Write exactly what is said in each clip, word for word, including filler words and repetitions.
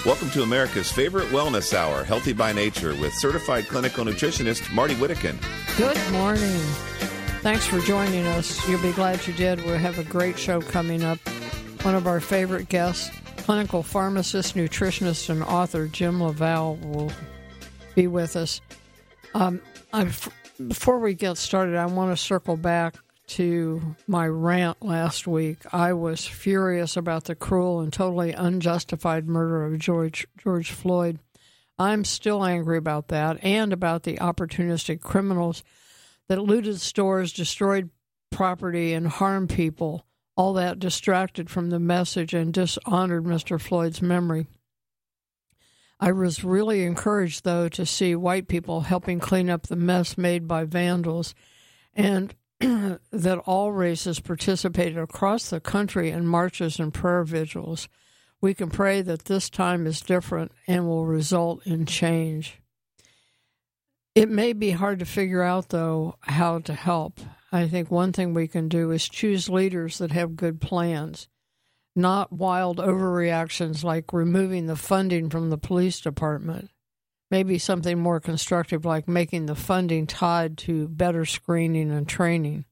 Welcome to America's favorite wellness hour, Healthy by Nature, with certified clinical nutritionist Marty Whittakin. Good morning. Thanks for joining us. You'll be glad you did. We have a great show coming up. One of our favorite guests, clinical pharmacist, nutritionist, and author Jim LaValle will be with us. Um, I've, before we get started, I want to circle back to my rant last week. I was furious about the cruel and totally unjustified murder of George George Floyd. I'm still angry about that and about the opportunistic criminals that looted stores, destroyed property, and harmed people. All that distracted from the message and dishonored Mister Floyd's memory. I was really encouraged, though, to see white people helping clean up the mess made by vandals, and that all races participated across the country in marches and prayer vigils. We can pray that this time is different and will result in change. It may be hard to figure out, though, how to help. I think one thing we can do is choose leaders that have good plans, not wild overreactions like removing the funding from the police department. Maybe something more constructive like making the funding tied to better screening and training.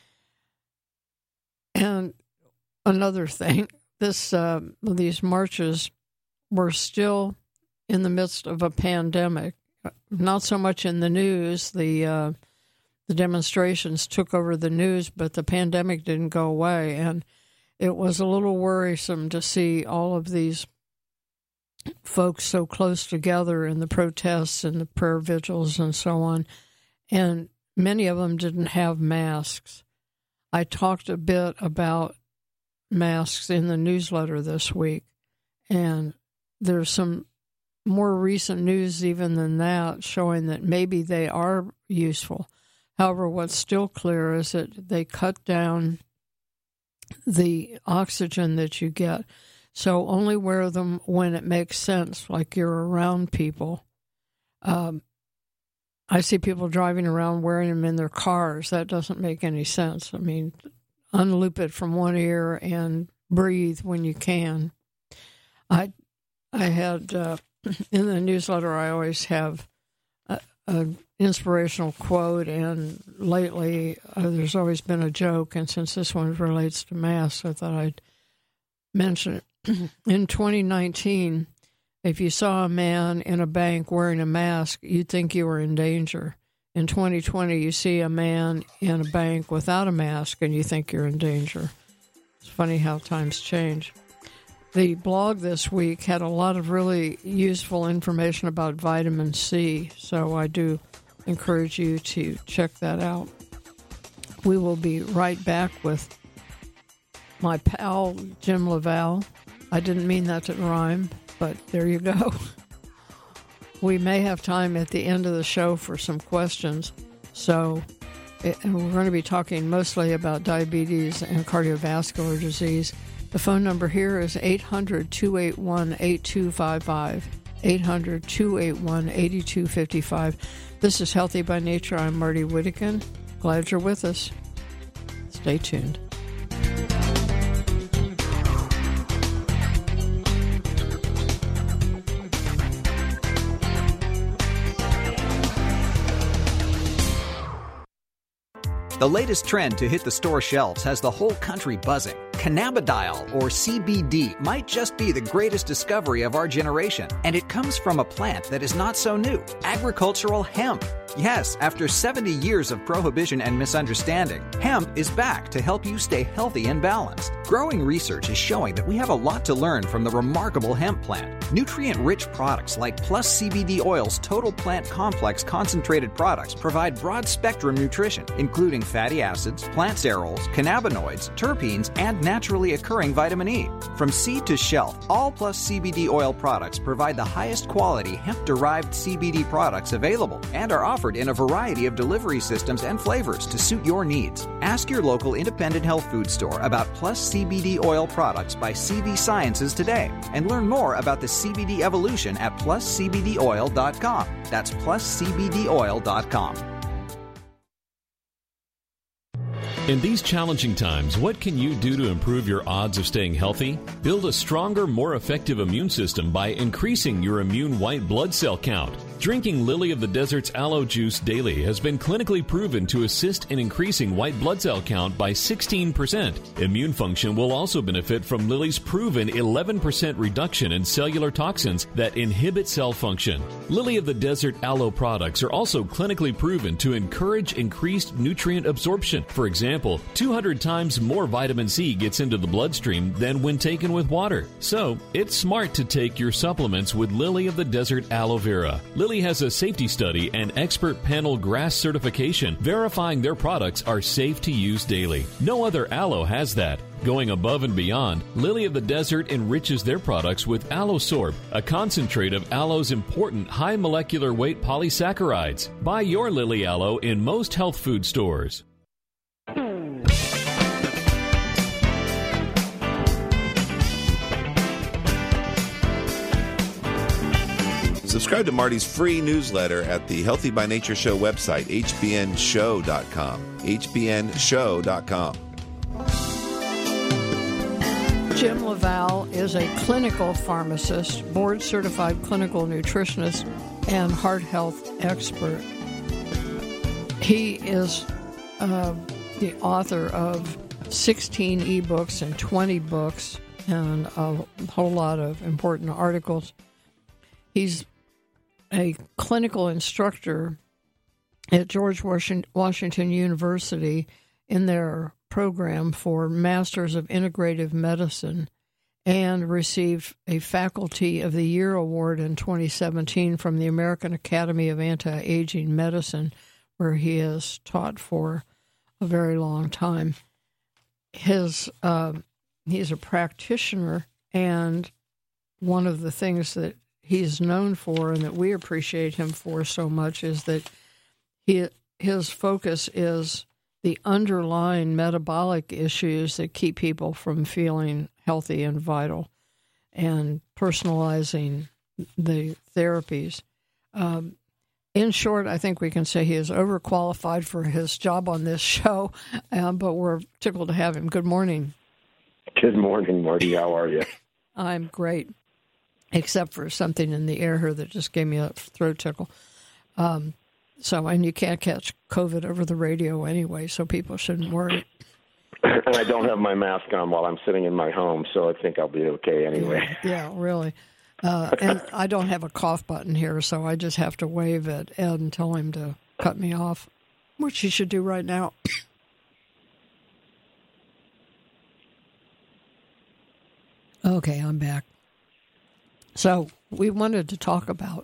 And another thing, this uh, these marches were still in the midst of a pandemic. Not so much in the news. The uh, the demonstrations took over the news, but the pandemic didn't go away. And it was a little worrisome to see all of these folks so close together in the protests and the prayer vigils and so on, and many of them didn't have masks. I talked a bit about masks in the newsletter this week, and there's some more recent news even than that showing that maybe they are useful. However, what's still clear is that they cut down the oxygen that you get. So only wear them when it makes sense, like you're around people. Um, I see people driving around wearing them in their cars. That doesn't make any sense. I mean, unloop it from one ear and breathe when you can. I I had, uh, in the newsletter, I always have an inspirational quote, and lately uh, there's always been a joke, and since this one relates to masks, I thought I'd mention it. In twenty nineteen, if you saw a man in a bank wearing a mask, you'd think you were in danger. In twenty twenty, you see a man in a bank without a mask, and you think you're in danger. It's funny how times change. The blog this week had a lot of really useful information about vitamin C, so I do encourage you to check that out. We will be right back with my pal, Jim LaValle. I didn't mean that to rhyme, but there you go. We may have time at the end of the show for some questions. So it, and we're going to be talking mostly about diabetes and cardiovascular disease. The phone number here is eight hundred, two eight one, eight two five five, eight hundred, two eight one, eight two five five. This is Healthy by Nature. I'm Marty Whittakin. Glad you're with us. Stay tuned. The latest trend to hit the store shelves has the whole country buzzing. Cannabidiol, or C B D, might just be the greatest discovery of our generation, and it comes from a plant that is not so new, agricultural hemp. Yes, after seventy years of prohibition and misunderstanding, hemp is back to help you stay healthy and balanced. Growing research is showing that we have a lot to learn from the remarkable hemp plant. Nutrient-rich products like Plus C B D Oil's Total Plant Complex concentrated products provide broad-spectrum nutrition, including fatty acids, plant cereals, cannabinoids, terpenes, and naturally occurring vitamin E. From seed to shelf, all Plus C B D Oil products provide the highest quality hemp-derived C B D products available and are offered in a variety of delivery systems and flavors to suit your needs. Ask your local independent health food store about Plus C B D Oil products by C V Sciences today and learn more about the C B D evolution at plus c b d oil dot com. That's plus c b d oil dot com. In these challenging times, what can you do to improve your odds of staying healthy? Build a stronger, more effective immune system by increasing your immune white blood cell count. Drinking Lily of the Desert's aloe juice daily has been clinically proven to assist in increasing white blood cell count by sixteen percent. Immune function will also benefit from Lily's proven eleven percent reduction in cellular toxins that inhibit cell function. Lily of the Desert aloe products are also clinically proven to encourage increased nutrient absorption. For example, two hundred times more vitamin C gets into the bloodstream than when taken with water. So, it's smart to take your supplements with Lily of the Desert aloe vera. Lily has a safety study and expert panel GRAS certification verifying their products are safe to use daily. No other aloe has that. Going above and beyond, Lily of the Desert enriches their products with AlloSorb, a concentrate of aloe's important high molecular weight polysaccharides. Buy your Lily Aloe in most health food stores. Subscribe to Marty's free newsletter at the Healthy by Nature Show website, H B N show dot com. H B N show dot com. Jim LaValle is a clinical pharmacist, board-certified clinical nutritionist, and heart health expert. He is uh, the author of sixteen ebooks and twenty books and a whole lot of important articles. He's a clinical instructor at George Washington University in their program for Masters of Integrative Medicine and received a Faculty of the Year award in twenty seventeen from the American Academy of Anti-Aging Medicine, where he has taught for a very long time. His uh, he's a practitioner, and one of the things that he's known for and that we appreciate him for so much is that he his focus is the underlying metabolic issues that keep people from feeling healthy and vital, and personalizing the therapies. Um, in short, I think we can say he is overqualified for his job on this show, um, but we're tickled to have him. Good morning. Good morning, Marty. How are you? I'm great, except for something in the air here that just gave me a throat tickle. Um, so, and you can't catch COVID over the radio anyway, so people shouldn't worry. And I don't have my mask on while I'm sitting in my home, so I think I'll be okay anyway. Yeah, yeah really. Uh, and I don't have a cough button here, so I just have to wave at Ed and tell him to cut me off, which he should do right now. Okay, I'm back. So we wanted to talk about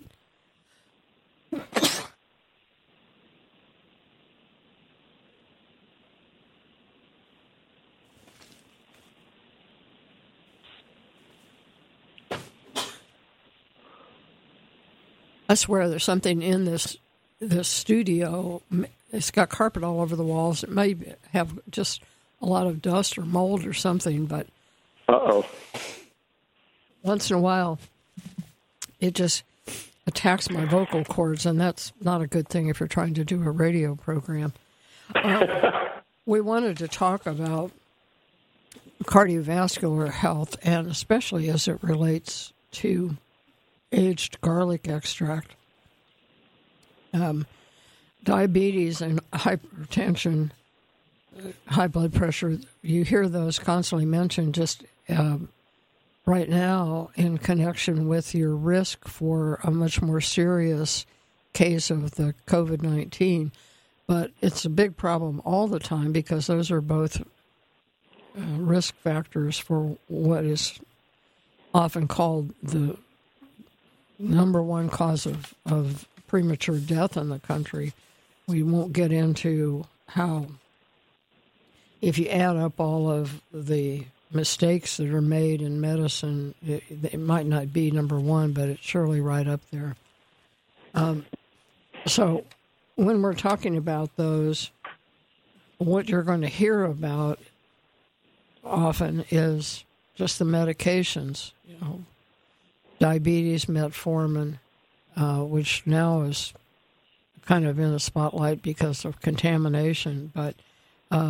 I swear there's something in this this studio. It's got carpet all over the walls. It may have just a lot of dust or mold or something, but uh-oh. Once in a while, it just attacks my vocal cords, and that's not a good thing if you're trying to do a radio program. Uh, we wanted to talk about cardiovascular health, and especially as it relates to aged garlic extract. Um, diabetes and hypertension, high blood pressure, you hear those constantly mentioned just um, right now in connection with your risk for a much more serious case of the COVID nineteen. But it's a big problem all the time because those are both uh, risk factors for what is often called the number one cause of, of premature death in the country. We won't get into how, if you add up all of the mistakes that are made in medicine, it, it might not be number one, but it's surely right up there. Um, so when we're talking about those, what you're going to hear about often is just the medications, you know, diabetes, metformin, uh, which now is kind of in the spotlight because of contamination, but um,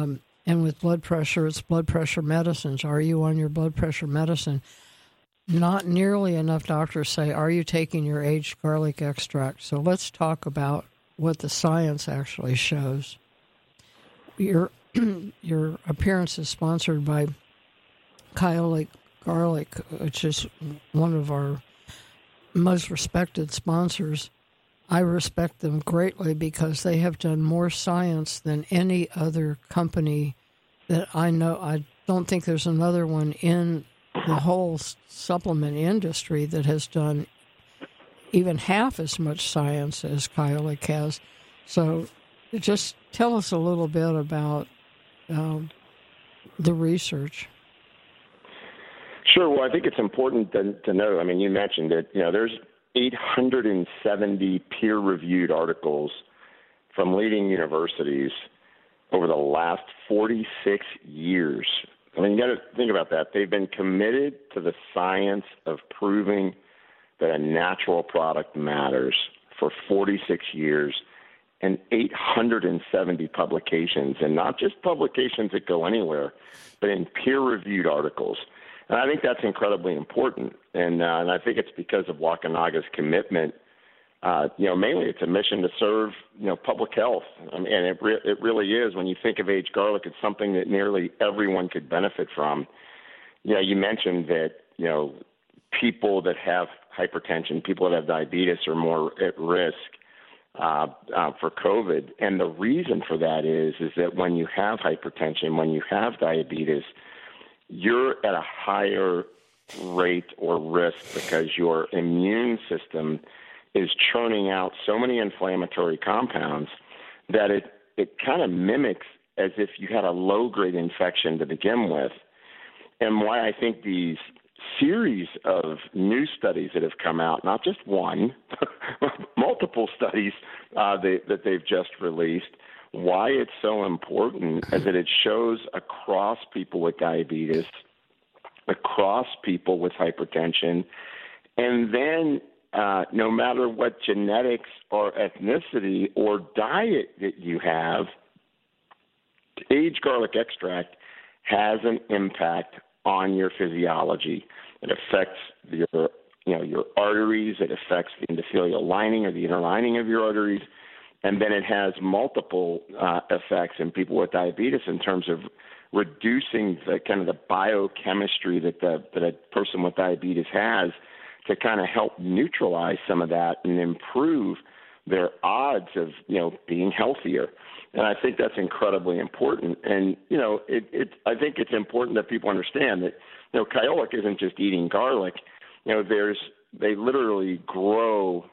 And with blood pressure, it's blood pressure medicines. Are you on your blood pressure medicine? Not nearly enough doctors say, are you taking your aged garlic extract? So let's talk about what the science actually shows. Your your appearance is sponsored by Kyolic Garlic, which is one of our most respected sponsors. I respect them greatly because they have done more science than any other company that I know. I don't think there's another one in the whole supplement industry that has done even half as much science as Kyolic has. So just tell us a little bit about um, the research. Sure. Well, I think it's important to, to know, I mean, you mentioned it, you know, there's eight hundred seventy peer-reviewed articles from leading universities over the last forty-six years. I mean, you got to think about that. They've been committed to the science of proving that a natural product matters for forty-six years and eight hundred seventy publications, and not just publications that go anywhere, but in peer-reviewed articles. And I think that's incredibly important, and, uh, and I think it's because of Wakanaga's commitment. Uh, you know, mainly it's a mission to serve, you know, public health, I mean, and it re- it really is. When you think of aged garlic, it's something that nearly everyone could benefit from. You know, you mentioned that, you know, people that have hypertension, people that have diabetes are more at risk uh, uh, for COVID, and the reason for that is is that when you have hypertension, when you have diabetes, you're at a higher rate or risk because your immune system is churning out so many inflammatory compounds that it, it kind of mimics as if you had a low-grade infection to begin with. And why I think these series of new studies that have come out, not just one, multiple studies uh, they, that they've just released, why it's so important is that it shows across people with diabetes, across people with hypertension, and then uh, no matter what genetics or ethnicity or diet that you have, aged garlic extract has an impact on your physiology. It affects your, you know, your arteries. It affects the endothelial lining or the inner lining of your arteries. And then it has multiple uh, effects in people with diabetes in terms of reducing the kind of the biochemistry that the, that a person with diabetes has to kind of help neutralize some of that and improve their odds of, you know, being healthier. And I think that's incredibly important. And, you know, it, it, I think it's important that people understand that, you know, Kyolic isn't just eating garlic. You know, there's, they literally grow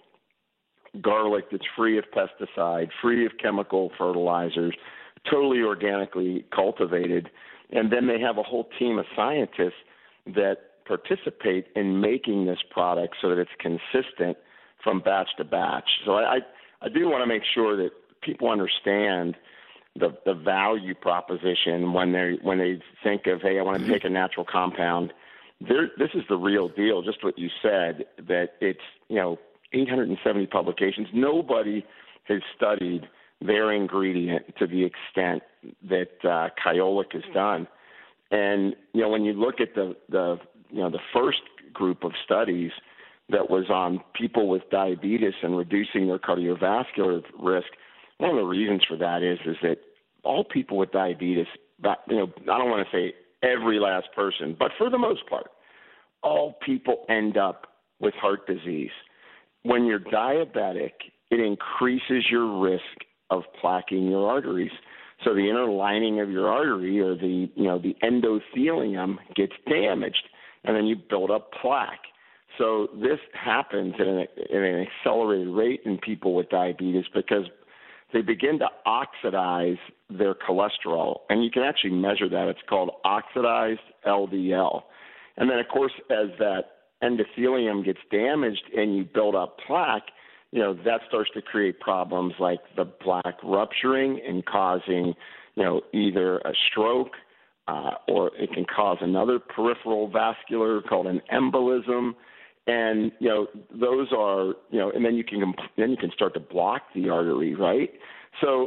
garlic that's free of pesticide, free of chemical fertilizers, totally organically cultivated. And then they have a whole team of scientists that participate in making this product so that it's consistent from batch to batch. So I, I, I do want to make sure that people understand the, the value proposition when they when they think of, hey, I want to take a natural compound. There, this is the real deal, just what you said, that it's, you know, eight hundred seventy publications. Nobody has studied their ingredient to the extent that uh, Kyolic has done. And, you know, when you look at the, the, you know, the first group of studies that was on people with diabetes and reducing their cardiovascular risk, one of the reasons for that is, is that all people with diabetes, you know, I don't want to say every last person, but for the most part, all people end up with heart disease. When you're diabetic, it increases your risk of plaquing your arteries. So the inner lining of your artery, or the, you know, the endothelium, gets damaged, and then you build up plaque. So this happens at an, at an accelerated rate in people with diabetes because they begin to oxidize their cholesterol, and you can actually measure that. It's called oxidized L D L. And then, of course, as that endothelium gets damaged and you build up plaque, you know, that starts to create problems like the plaque rupturing and causing, you know, either a stroke uh, or it can cause another peripheral vascular called an embolism. And, you know, those are, you know, and then you can then you can start to block the artery, right? So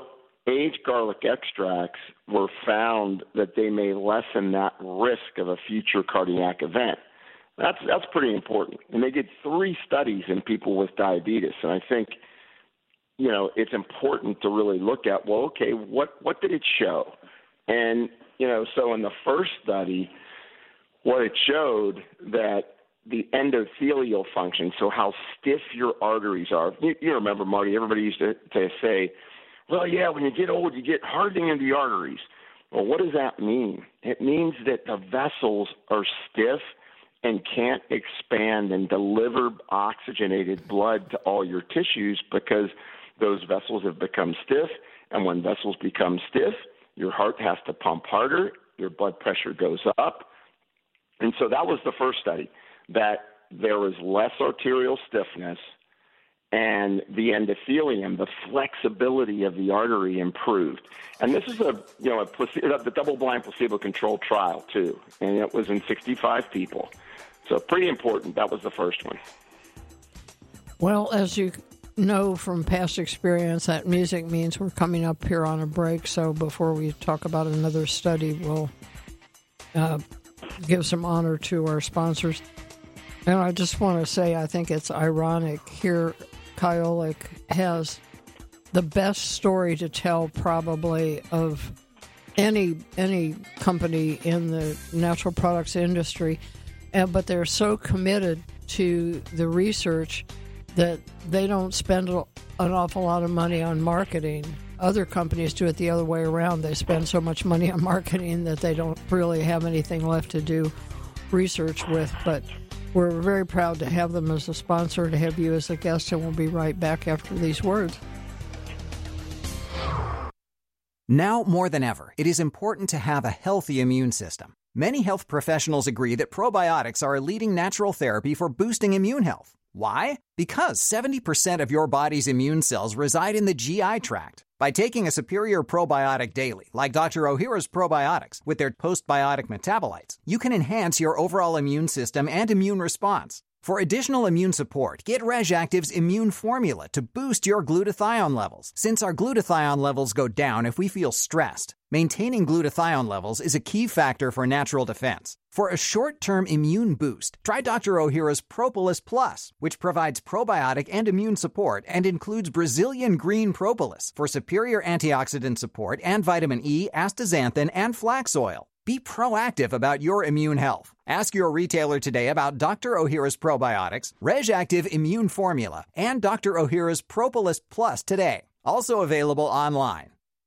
aged garlic extracts were found that they may lessen that risk of a future cardiac event. That's that's pretty important. And they did three studies in people with diabetes. And I think, you know, it's important to really look at, well, okay, what, what did it show? And, you know, so in the first study, what it showed that the endothelial function, so how stiff your arteries are. You, you remember, Marty, everybody used to, to say, well, yeah, when you get old, you get hardening of the arteries. Well, what does that mean? It means that the vessels are stiff and can't expand and deliver oxygenated blood to all your tissues because those vessels have become stiff. And when vessels become stiff, your heart has to pump harder, your blood pressure goes up. And so that was the first study, that there was less arterial stiffness and the endothelium, the flexibility of the artery improved. And this is a, you know, a placebo, the double-blind placebo-controlled trial too, and it was in sixty-five people. So pretty important. That was the first one. Well, as you know from past experience, that music means we're coming up here on a break. So before we talk about another study, we'll uh, give some honor to our sponsors. And I just want to say, I think it's ironic here. Kyolic has the best story to tell probably of any any company in the natural products industry, and, but they're so committed to the research that they don't spend an awful lot of money on marketing. Other companies do it the other way around. They spend so much money on marketing that they don't really have anything left to do research with, but we're very proud to have them as a sponsor, to have you as a guest, and we'll be right back after these words. Now more than ever, it is important to have a healthy immune system. Many health professionals agree that probiotics are a leading natural therapy for boosting immune health. Why? Because seventy percent of your body's immune cells reside in the G I tract. By taking a superior probiotic daily, like Doctor Ohhira's probiotics, with their postbiotic metabolites, you can enhance your overall immune system and immune response. For additional immune support, get RegActive's Immune Formula to boost your glutathione levels, since our glutathione levels go down if we feel stressed. Maintaining glutathione levels is a key factor for natural defense. For a short-term immune boost, try Doctor Ohhira's Propolis Plus, which provides probiotic and immune support and includes Brazilian green propolis for superior antioxidant support and vitamin E, astaxanthin, and flax oil. Be proactive about your immune health. Ask your retailer today about Doctor Ohhira's probiotics, RegActive Immune Formula, and Doctor Ohhira's Propolis Plus today. Also available online.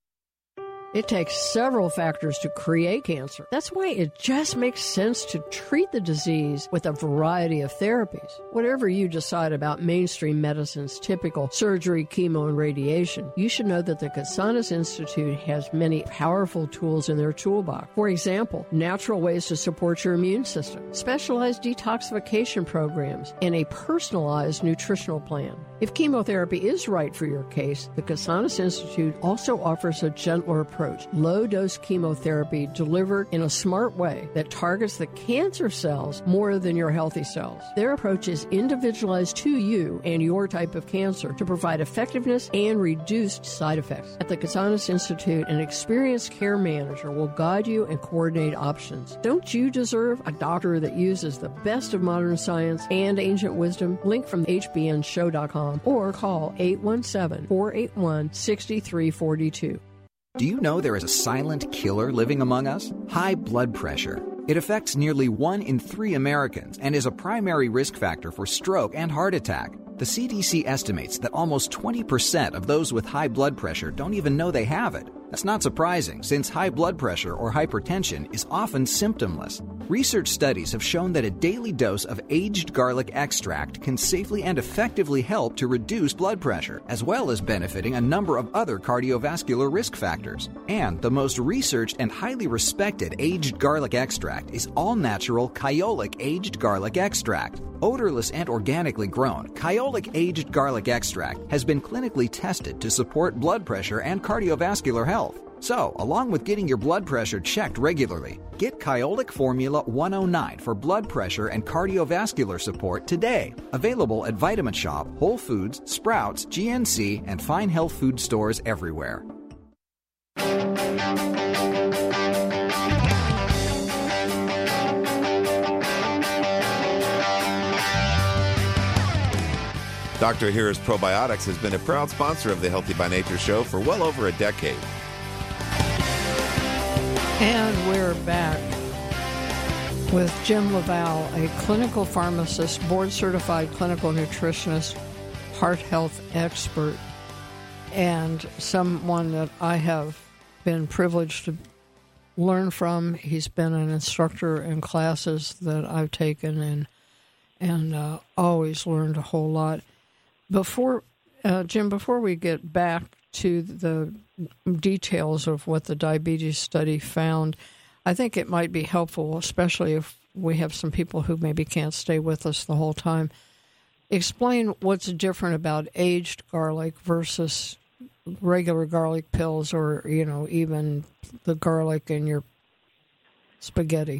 It takes several factors to create cancer. That's why it just makes sense to treat the disease with a variety of therapies. Whatever you decide about mainstream medicine's typical surgery, chemo, and radiation, you should know that the Casanas Institute has many powerful tools in their toolbox. For example, natural ways to support your immune system, specialized detoxification programs, and a personalized nutritional plan. If chemotherapy is right for your case, the Casanas Institute also offers a gentler approach. Low-dose chemotherapy delivered in a smart way that targets the cancer cells more than your healthy cells. Their approach is individualized to you and your type of cancer to provide effectiveness and reduced side effects. At the Casanas Institute, an experienced care manager will guide you and coordinate options. Don't you deserve a doctor that uses the best of modern science and ancient wisdom? Link from H B N show dot com or call eight one seven, four eight one, six three four two. Do you know there is a silent killer living among us? High blood pressure. It affects nearly one in three Americans and is a primary risk factor for stroke and heart attack. The C D C estimates that almost twenty percent of those with high blood pressure don't even know they have it. That's not surprising, since high blood pressure or hypertension is often symptomless. Research studies have shown that a daily dose of aged garlic extract can safely and effectively help to reduce blood pressure, as well as benefiting a number of other cardiovascular risk factors. And the most researched and highly respected aged garlic extract is all-natural Kyolic aged garlic extract. Odorless and organically grown, Kyolic aged garlic extract has been clinically tested to support blood pressure and cardiovascular health. So, along with getting your blood pressure checked regularly, get Kyolic Formula one oh nine for blood pressure and cardiovascular support today. Available at Vitamin Shoppe, Whole Foods, Sprouts, G N C, and fine health food stores everywhere. Doctor Ohhira's Probiotics has been a proud sponsor of the Healthy by Nature show for well over a decade. And we're back with Jim LaValle, a clinical pharmacist, board-certified clinical nutritionist, heart health expert, and someone that I have been privileged to learn from. He's been an instructor in classes that I've taken and and uh, always learned a whole lot. Before, uh, Jim, before we get back to the details of what the diabetes study found, I think it might be helpful, especially if we have some people who maybe can't stay with us the whole time. Explain what's different about aged garlic versus regular garlic pills, or, you know, even the garlic in your spaghetti.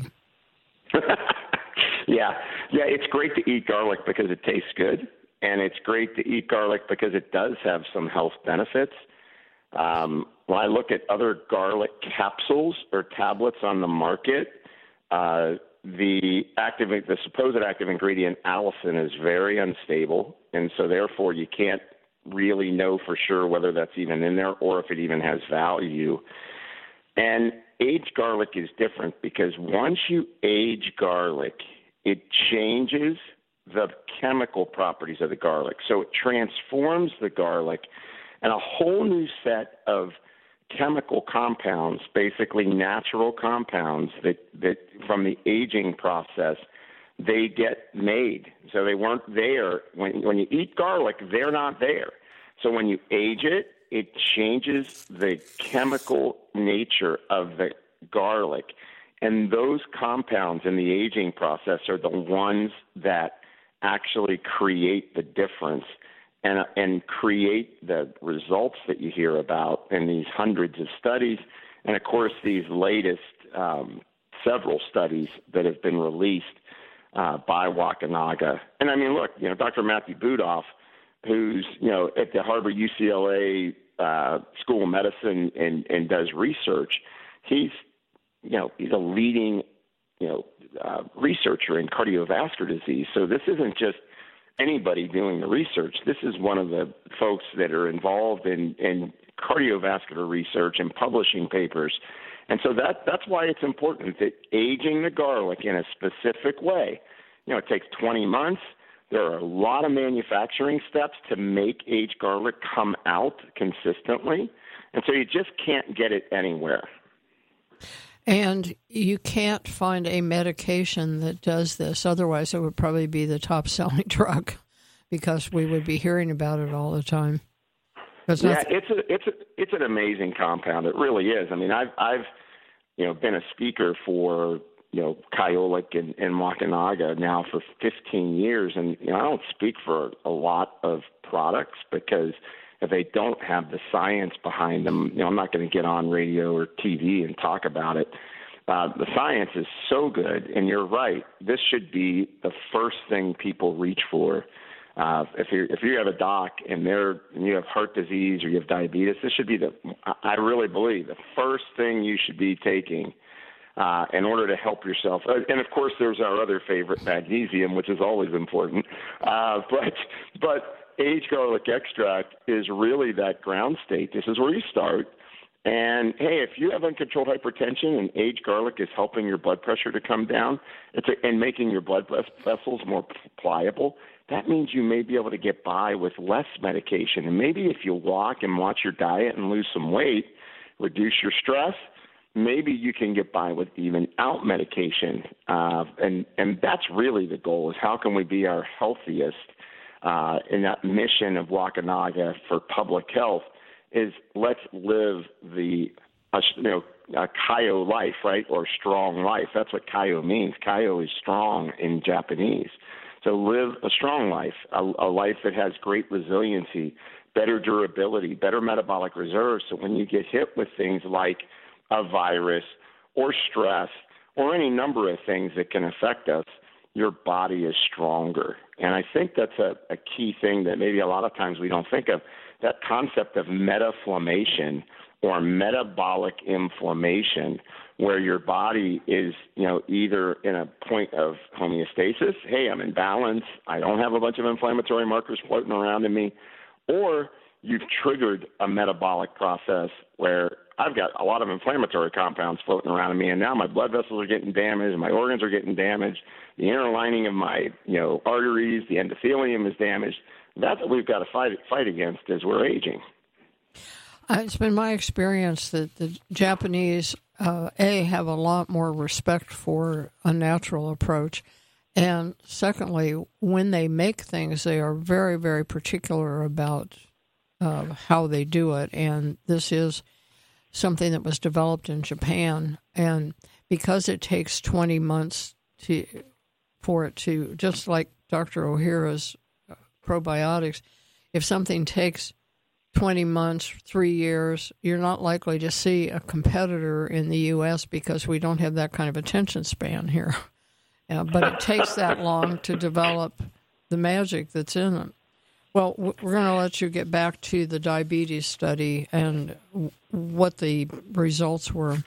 yeah. Yeah, it's great to eat garlic because it tastes good, and it's great to eat garlic because it does have some health benefits. Um, when I look at other garlic capsules or tablets on the market, uh, the active, the supposed active ingredient allicin is very unstable, and so therefore you can't really know for sure whether that's even in there or if it even has value. And aged garlic is different because once you age garlic, it changes the chemical properties of the garlic. So it transforms the garlic, and a whole new set of chemical compounds, basically natural compounds that, that from the aging process, they get made. So they weren't there. When, when you eat garlic, they're not there. So when you age it, it changes the chemical nature of the garlic. And those compounds in the aging process are the ones that actually create the difference and, and create the results that you hear about in these hundreds of studies. And, of course, these latest um, several studies that have been released uh, by Wakanaga. And, I mean, look, you know, Doctor Matthew Budoff, who's, you know, at the Harvard U C L A uh, School of Medicine and, and does research, he's, you know, he's a leading, you know, uh, researcher in cardiovascular disease. So this isn't just anybody doing the research. This is one of the folks that are involved in, in cardiovascular research and publishing papers. And so that that's why it's important that aging the garlic in a specific way, you know, it takes twenty months. There are a lot of manufacturing steps to make aged garlic come out consistently. And so you just can't get it anywhere. And you can't find a medication that does this. Otherwise, it would probably be the top-selling drug because we would be hearing about it all the time. There's yeah, nothing- it's a, it's a, it's an amazing compound. It really is. I mean, I've I've you know been a speaker for you know Kyolic and, and Wakanaga now for fifteen years, and you know I don't speak for a lot of products because if they don't have the science behind them, you know, I'm not going to get on radio or T V and talk about it. Uh, the science is so good, and you're right. This should be the first thing people reach for. Uh, if you if you have a doc and they're and you have heart disease or you have diabetes, this should be the. I really believe the first thing you should be taking uh, in order to help yourself. Uh, and of course, there's our other favorite, magnesium, which is always important. Uh, but but. Aged garlic extract is really that ground state. This is where you start. And, hey, if you have uncontrolled hypertension and aged garlic is helping your blood pressure to come down it's a, and making your blood vessels more pliable, that means you may be able to get by with less medication. And maybe if you walk and watch your diet and lose some weight, reduce your stress, maybe you can get by with even out medication. Uh, and, and that's really the goal is how can we be our healthiest Uh, in that mission of Wakanaga for public health is let's live the, uh, you know, uh, Kaio life, right, or strong life. That's what Kaio means. Kaio is strong in Japanese. So live a strong life, a, a life that has great resiliency, better durability, better metabolic reserves. So when you get hit with things like a virus or stress or any number of things that can affect us, your body is stronger. And I think that's a, a key thing that maybe a lot of times we don't think of, that concept of metaflammation or metabolic inflammation, where your body is, you know, either in a point of homeostasis, hey, I'm in balance, I don't have a bunch of inflammatory markers floating around in me, or you've triggered a metabolic process where I've got a lot of inflammatory compounds floating around in me, and now my blood vessels are getting damaged, my organs are getting damaged, the inner lining of my, you know, arteries, the endothelium is damaged. That's what we've got to fight fight against as we're aging. Uh, it's been my experience that the Japanese, uh, A, have a lot more respect for a natural approach. And secondly, when they make things, they are very, very particular about uh, how they do it. And this is something that was developed in Japan. And because it takes twenty months to for it to, just like Doctor Ohhira's probiotics, if something takes twenty months, three years, you're not likely to see a competitor in the U S because we don't have that kind of attention span here. Uh, but it takes that long to develop the magic that's in them. Well, we're going to let you get back to the diabetes study and what the results were.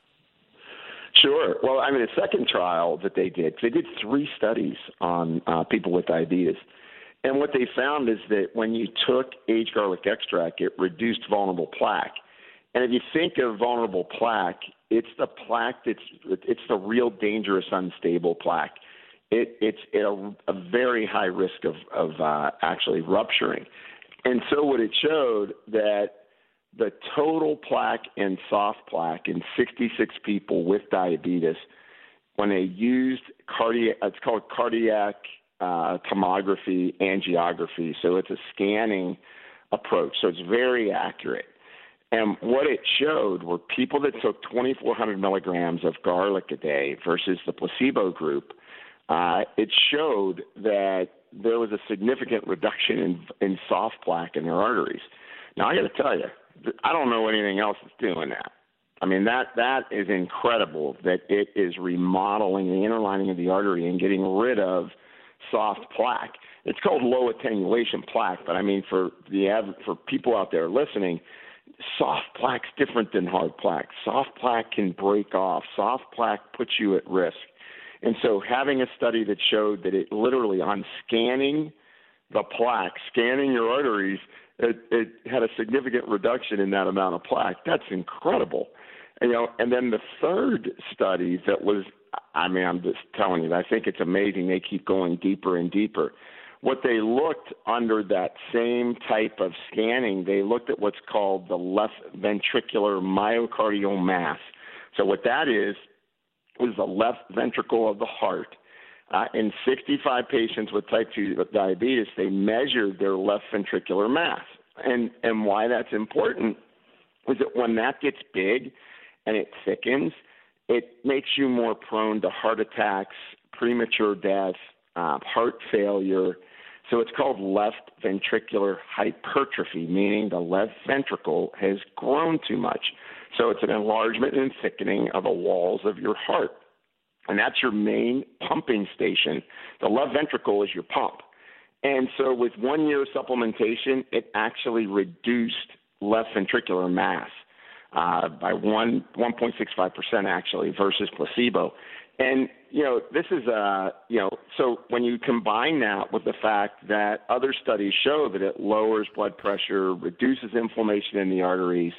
Sure. Well, I mean, the second trial that they did, they did three studies on uh, people with diabetes. And what they found is that when you took aged garlic extract, it reduced vulnerable plaque. And if you think of vulnerable plaque, it's the plaque that's it's the real dangerous, unstable plaque. It, it's at a, a very high risk of, of uh, actually rupturing. And so what it showed that the total plaque and soft plaque in sixty-six people with diabetes, when they used cardiac, it's called cardiac Uh, tomography, angiography. So it's a scanning approach. So it's very accurate. And what it showed were people that took twenty-four hundred milligrams of garlic a day versus the placebo group. Uh, it showed that there was a significant reduction in, in soft plaque in their arteries. Now, I got to tell you, I don't know anything else that's doing that. I mean, that that is incredible that it is remodeling the inner lining of the artery and getting rid of soft plaque. It's called low attenuation plaque, but I mean, for the for people out there listening, soft plaque's different than hard plaque. Soft plaque can break off. Soft plaque puts you at risk. And so having a study that showed that it literally, on scanning the plaque, scanning your arteries, it, it had a significant reduction in that amount of plaque. That's incredible. And, you know, and then the third study that was, I mean, I'm just telling you, I think it's amazing. They keep going deeper and deeper. What they looked under that same type of scanning, they looked at what's called the left ventricular myocardial mass. So what that is, was the left ventricle of the heart. Uh, in sixty-five patients with type two diabetes, they measured their left ventricular mass. And, and why that's important is that when that gets big and it thickens, it makes you more prone to heart attacks, premature death, uh, heart failure. So it's called left ventricular hypertrophy, meaning the left ventricle has grown too much. So it's an enlargement and thickening of the walls of your heart. And that's your main pumping station. The left ventricle is your pump. And so with one year of supplementation, it actually reduced left ventricular mass uh, by one, one point six five percent actually versus placebo. And, you know, this is, uh, you know, so when you combine that with the fact that other studies show that it lowers blood pressure, reduces inflammation in the arteries,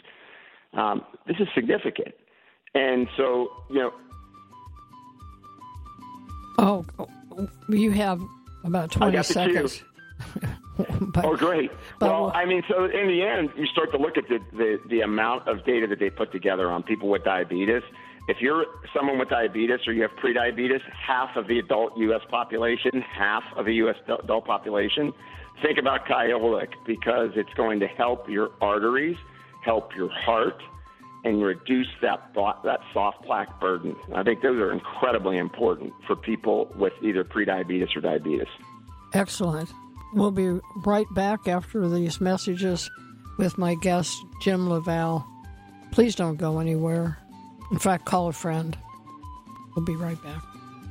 um, this is significant. And so, you know. Oh, you have about twenty seconds. but, oh, great. But, well, well, I mean, so in the end, you start to look at the, the, the amount of data that they put together on people with diabetes. If you're someone with diabetes or you have prediabetes, half of the adult U S population, half of the U S adult population, think about Kyolic because it's going to help your arteries, help your heart, and reduce that that soft plaque burden. I think those are incredibly important for people with either prediabetes or diabetes. Excellent. We'll be right back after these messages with my guest, Jim LaValle. Please don't go anywhere. In fact, call a friend. We'll be right back.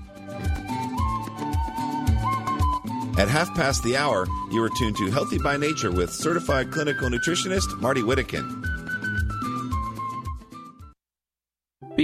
At half past the hour, you are tuned to Healthy by Nature with certified clinical nutritionist Marty Whittakin.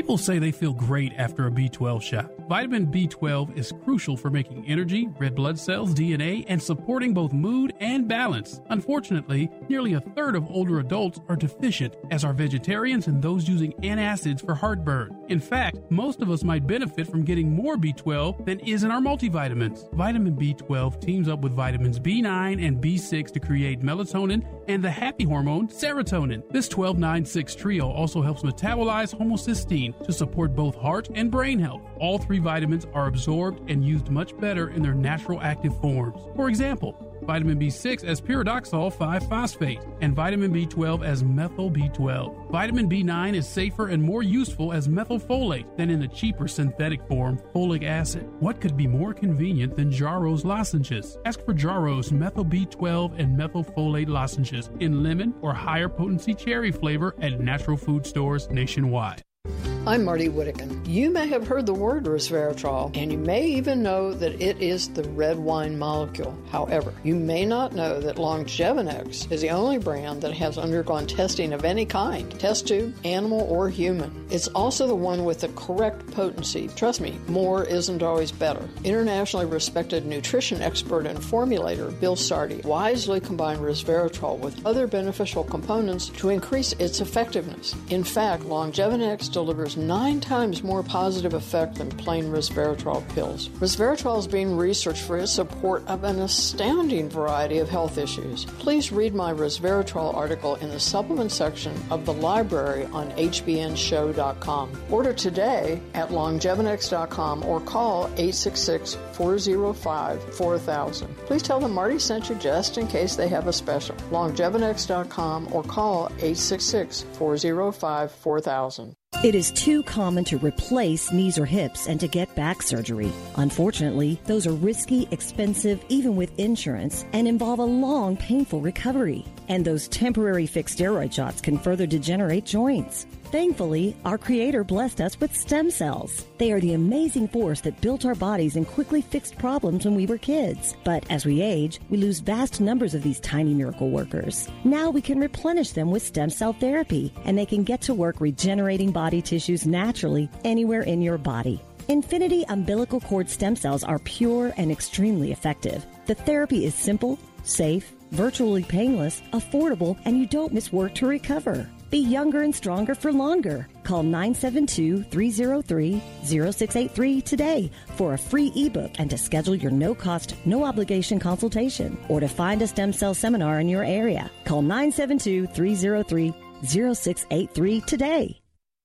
People say they feel great after a B twelve shot. Vitamin B twelve is crucial for making energy, red blood cells, D N A, and supporting both mood and balance. Unfortunately, nearly a third of older adults are deficient, as are vegetarians and those using antacids for heartburn. In fact, most of us might benefit from getting more B twelve than is in our multivitamins. Vitamin B twelve teams up with vitamins B nine and B six to create melatonin and the happy hormone, serotonin. This twelve nine six trio also helps metabolize homocysteine to support both heart and brain health. All three vitamins are absorbed and used much better in their natural active forms. For example, vitamin B six as pyridoxal five phosphate, and vitamin B twelve as methyl B twelve. Vitamin B nine is safer and more useful as methylfolate than in the cheaper synthetic form, folic acid. What could be more convenient than Jarrow's lozenges? Ask for Jarrow's methyl B twelve and methylfolate lozenges in lemon or higher potency cherry flavor at natural food stores nationwide. I'm Marty Whittakin. You may have heard the word resveratrol, and you may even know that it is the red wine molecule. However, you may not know that Longevinex is the only brand that has undergone testing of any kind, test tube, animal, or human. It's also the one with the correct potency. Trust me, more isn't always better. Internationally respected nutrition expert and formulator Bill Sardi wisely combined resveratrol with other beneficial components to increase its effectiveness. In fact, Longevinex delivers nine times more positive effect than plain resveratrol pills. Resveratrol is being researched for its support of an astounding variety of health issues. Please read my resveratrol article in the supplement section of the library on H B N show dot com. Order today at longevinex dot com or call eight six six, four oh five, four thousand. Please tell them Marty sent you just in case they have a special. longevinex dot com or call eight six six, four oh five, four thousand. It is too common to replace knees or hips and to get back surgery. Unfortunately, those are risky, expensive, even with insurance, and involve a long, painful recovery. And those temporary fixed steroid shots can further degenerate joints. Thankfully, our Creator blessed us with stem cells. They are the amazing force that built our bodies and quickly fixed problems when we were kids. But as we age, we lose vast numbers of these tiny miracle workers. Now we can replenish them with stem cell therapy, and they can get to work regenerating body tissues naturally anywhere in your body. Infinity umbilical cord stem cells are pure and extremely effective. The therapy is simple, safe, virtually painless, affordable, and you don't miss work to recover. Be younger and stronger for longer. Call nine seven two, three oh three, oh six eight three today for a free ebook and to schedule your no-cost, no-obligation consultation or to find a stem cell seminar in your area. Call nine seven two, three oh three, oh six eight three today.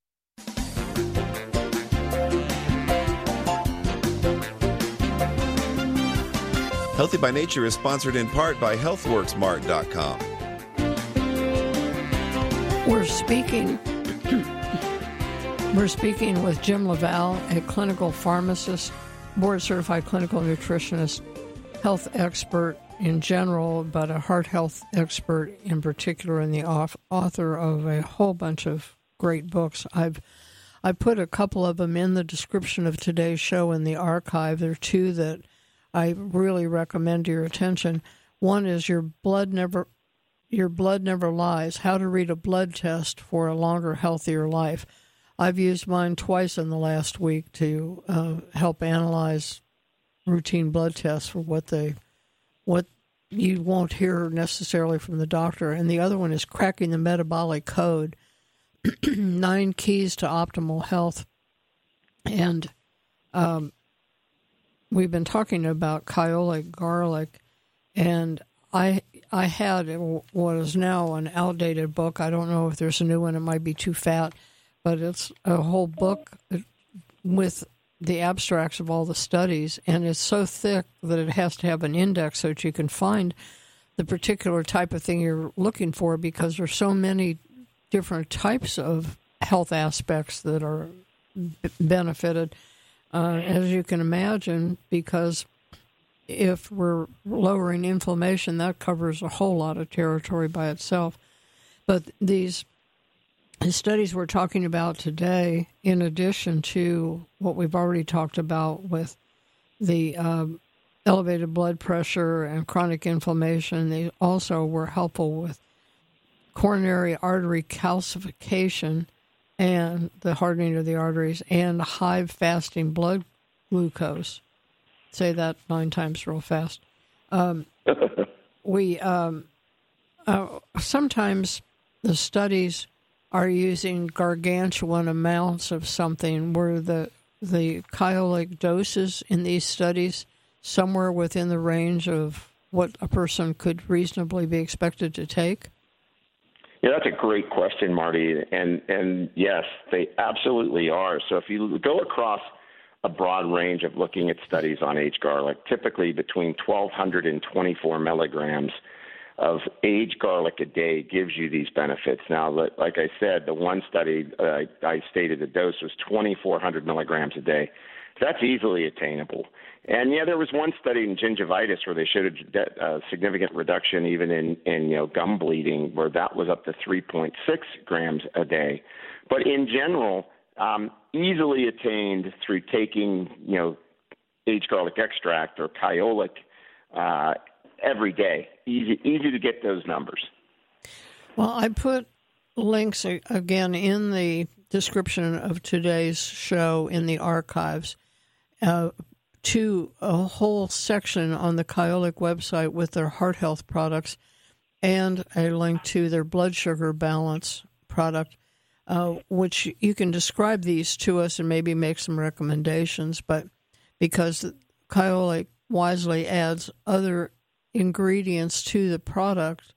Healthy by Nature is sponsored in part by health works mart dot com. We're speaking we're speaking with Jim LaValle, a clinical pharmacist, board-certified clinical nutritionist, health expert in general, but a heart health expert in particular, and the author of a whole bunch of great books. I've I put a couple of them in the description of today's show in the archive. There are two that I really recommend to your attention. One is Your Blood Never Your Blood Never Lies, How to Read a Blood Test for a Longer, Healthier Life. I've used mine twice in the last week to uh, help analyze routine blood tests for what they, what you won't hear necessarily from the doctor. And the other one is Cracking the Metabolic Code, Nine Keys to Optimal Health. And um, we've been talking about Kyolic garlic, and I I had what is now an outdated book. I don't know if there's a new one. It might be too fat, but it's a whole book with the abstracts of all the studies, and it's so thick that it has to have an index so that you can find the particular type of thing you're looking for, because there's so many different types of health aspects that are b- benefited, uh, as you can imagine, because if we're lowering inflammation, that covers a whole lot of territory by itself. But these studies we're talking about today, in addition to what we've already talked about with the um, elevated blood pressure and chronic inflammation, they also were helpful with coronary artery calcification and the hardening of the arteries, and high fasting blood glucose. Say that nine times real fast. Um, we um, uh, sometimes the studies are using gargantuan amounts of something, where the the kyolic doses in these studies somewhere within the range of what a person could reasonably be expected to take? Yeah, that's a great question, Marty. And and yes, they absolutely are. So if you go across a broad range of looking at studies on aged garlic, typically between twelve hundred and twenty-four milligrams of aged garlic a day gives you these benefits. Now, like I said, the one study uh, I stated the dose was twenty-four hundred milligrams a day. That's easily attainable. And yeah, there was one study in gingivitis where they showed a, a significant reduction even in, in you know gum bleeding, where that was up to three point six grams a day. But in general, um, easily attained through taking you know aged garlic extract or kyolic uh, every day. Easy, easy to get those numbers. Well, I put links again in the description of today's show in the archives uh, to a whole section on the Kyolic website with their heart health products, and a link to their blood sugar balance product, uh, which you can describe these to us and maybe make some recommendations. But because Kyolic wisely adds other ingredients to the product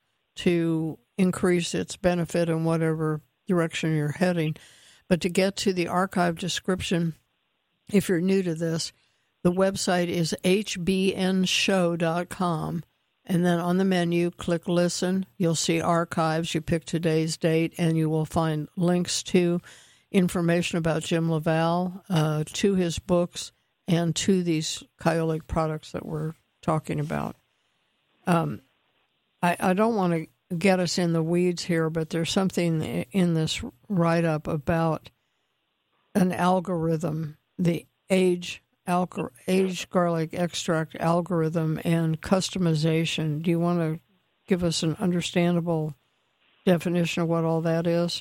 to increase its benefit in whatever direction you're heading. But to get to the archive description, if you're new to this, the website is H B N show dot com. And then on the menu, click Listen. You'll see archives. You pick today's date, and you will find links to information about Jim LaValle, uh, to his books, and to these Kyolic products that we're talking about. Um, I, I don't want to get us in the weeds here, but there's something in this write-up about an algorithm, the age alg- aged garlic extract algorithm and customization. Do you want to give us an understandable definition of what all that is?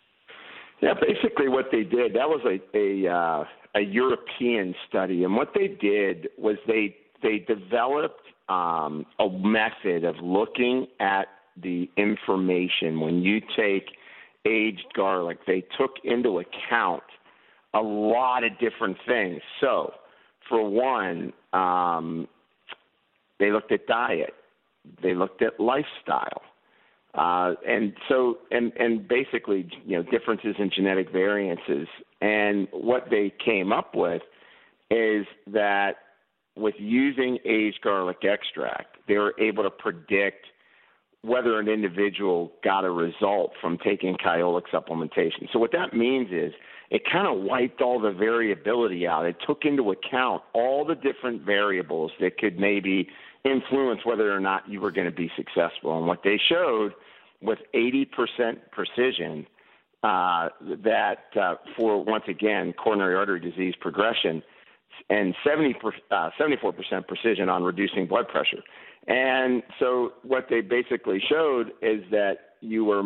Yeah, basically what they did, that was a a, uh, a European study, and what they did was they they developed um, a method of looking at the information when you take aged garlic. They took into account a lot of different things. So, for one, um, they looked at diet. They looked at lifestyle. Uh, and so, and, and basically, you know, differences in genetic variances. And what they came up with is that with using aged garlic extract, they were able to predict whether an individual got a result from taking Kyolic supplementation. So what that means is it kind of wiped all the variability out. It took into account all the different variables that could maybe influence whether or not you were going to be successful. And what they showed with eighty percent precision uh, that uh, for, once again, coronary artery disease progression, and seventy, uh, seventy-four percent precision on reducing blood pressure. And so what they basically showed is that you were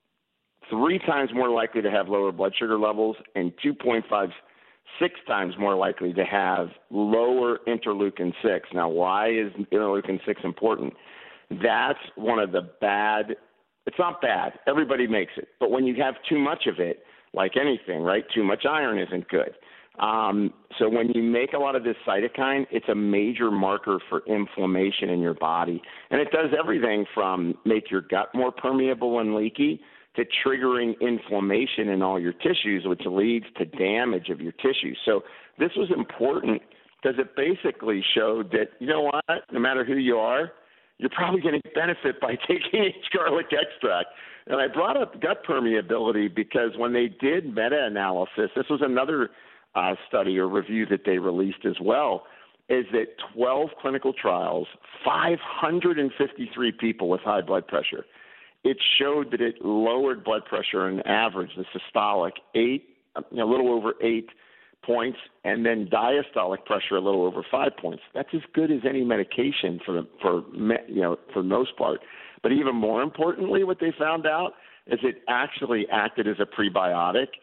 three times more likely to have lower blood sugar levels and two point five six times more likely to have lower interleukin six. Now, why is interleukin six important? That's one of the bad – it's not bad. Everybody makes it. But when you have too much of it, like anything, right, too much iron isn't good. Um, so when you make a lot of this cytokine, it's a major marker for inflammation in your body. And it does everything from make your gut more permeable and leaky to triggering inflammation in all your tissues, which leads to damage of your tissues. So this was important because it basically showed that, you know what, no matter who you are, you're probably going to benefit by taking aged garlic extract. And I brought up gut permeability because when they did meta-analysis, this was another uh, study or review that they released as well, is that twelve clinical trials, five hundred fifty-three people with high blood pressure, it showed that it lowered blood pressure on average, the systolic, eight, a little over eight points, and then diastolic pressure a little over five points. That's as good as any medication for the, for you know for the most part. But even more importantly, what they found out is it actually acted as a prebiotic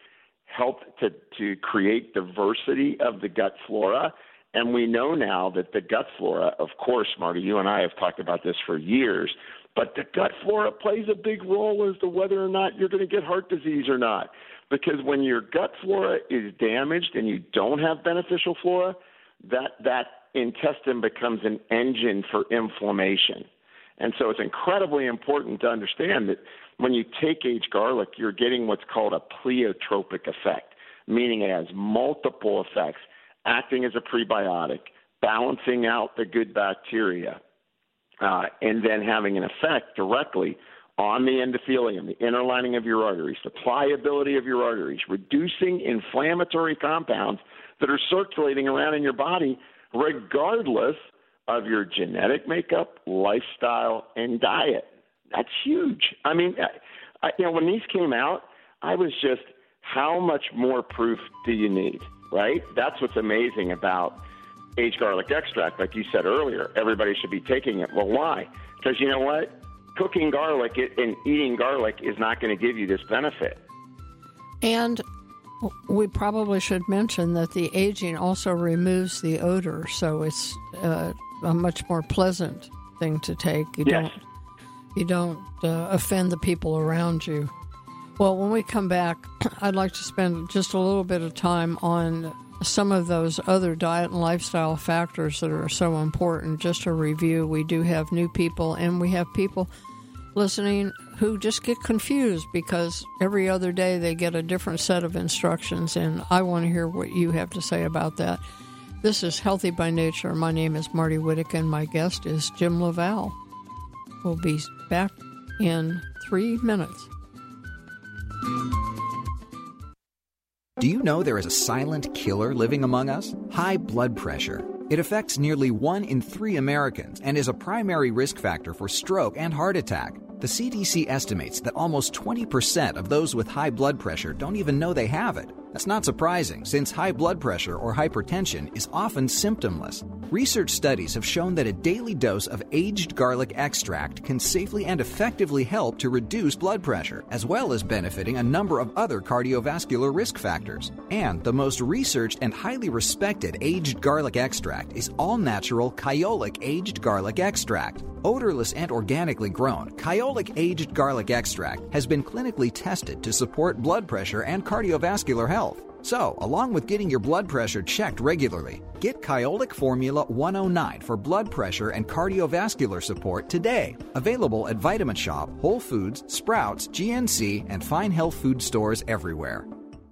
help to, to create diversity of the gut flora. And we know now that the gut flora, of course, Marty, you and I have talked about this for years, but the gut flora plays a big role as to whether or not you're going to get heart disease or not. Because when your gut flora is damaged and you don't have beneficial flora, that, that intestine becomes an engine for inflammation. And so it's incredibly important to understand that when you take aged garlic, you're getting what's called a pleiotropic effect, meaning it has multiple effects, acting as a prebiotic, balancing out the good bacteria, uh, and then having an effect directly on the endothelium, the inner lining of your arteries, the pliability of your arteries, reducing inflammatory compounds that are circulating around in your body regardless of your genetic makeup, lifestyle, and diet. That's huge. I mean, I, you know, when these came out, I was just, how much more proof do you need, right? That's what's amazing about aged garlic extract. Like you said earlier, everybody should be taking it. Well, why? Because you know what? Cooking garlic and eating garlic is not going to give you this benefit. And we probably should mention that the aging also removes the odor, so it's uh, a much more pleasant thing to take. You yes. don't you don't uh, offend the people around you. Well, when we come back, I'd like to spend just a little bit of time on some of those other diet and lifestyle factors that are so important. Just a review, we do have new people, and we have people listening who just get confused because every other day they get a different set of instructions, and I want to hear what you have to say about that. This is Healthy by Nature. My name is Marty Whittick, and my guest is Jim LaValle. We'll be back in three minutes. Do you know there is a silent killer living among us? High blood pressure. It affects nearly one in three Americans and is a primary risk factor for stroke and heart attack. The C D C estimates that almost twenty percent of those with high blood pressure don't even know they have it. That's not surprising, since high blood pressure or hypertension is often symptomless. Research studies have shown that a daily dose of aged garlic extract can safely and effectively help to reduce blood pressure, as well as benefiting a number of other cardiovascular risk factors. And the most researched and highly respected aged garlic extract is all-natural Kyolic aged garlic extract. Odorless and organically grown, Kyolic aged garlic extract has been clinically tested to support blood pressure and cardiovascular health. So, along with getting your blood pressure checked regularly, get Kyolic Formula one oh nine for blood pressure and cardiovascular support today. Available at Vitamin Shop, Whole Foods, Sprouts, G N C, and fine health food stores everywhere.